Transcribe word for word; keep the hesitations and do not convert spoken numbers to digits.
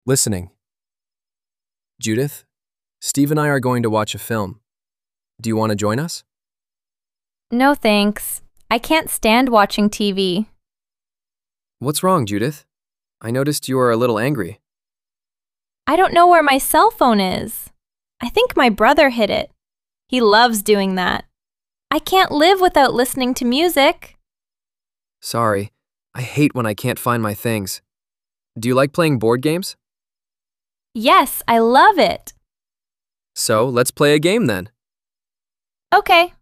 Listening. Judith, Steve and I are going to watch a film. Do you want to join us? No thanks. I can't stand watching T V. What's wrong, Judith? I noticed you are a little angry. I don't know where my cell phone is. I think my brother hid it. He loves doing that. I can't live without listening to music. Sorry, I hate when I can't find my things. Do you like playing board games? Yes, I love it. So, let's play a game then. Okay.